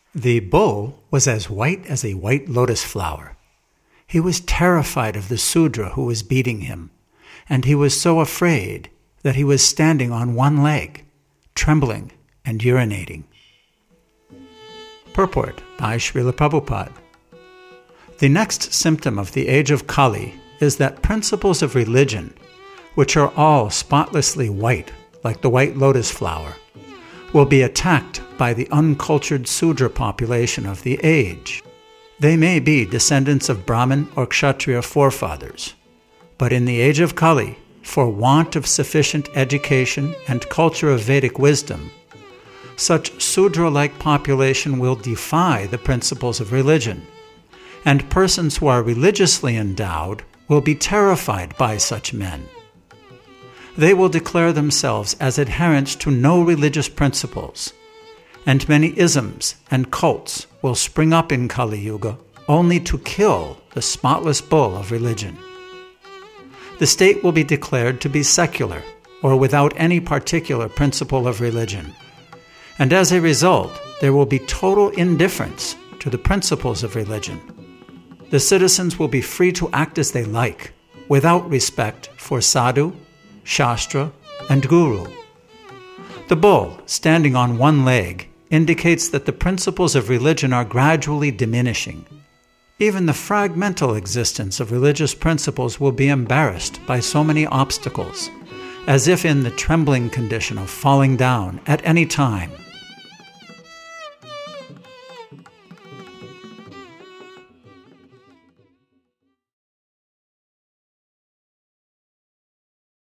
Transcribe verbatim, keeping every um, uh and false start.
The bull was as white as a white lotus flower. He was terrified of the Sudra who was beating him, and he was so afraid that he was standing on one leg, trembling and urinating. Purport by Srila Prabhupada. The next symptom of the age of Kali is that principles of religion, which are all spotlessly white, like the white lotus flower, will be attacked by the uncultured Sudra population of the age. They may be descendants of Brahmin or Kshatriya forefathers, but in the age of Kali, for want of sufficient education and culture of Vedic wisdom, such Sudra-like population will defy the principles of religion, and persons who are religiously endowed will be terrified by such men. They will declare themselves as adherents to no religious principles, and many isms and cults will spring up in Kali Yuga only to kill the spotless bull of religion. The state will be declared to be secular or without any particular principle of religion, and as a result, there will be total indifference to the principles of religion. The citizens will be free to act as they like, without respect for sadhu, shastra, and guru. The bull, standing on one leg, indicates that the principles of religion are gradually diminishing. Even the fragmental existence of religious principles will be embarrassed by so many obstacles, as if in the trembling condition of falling down at any time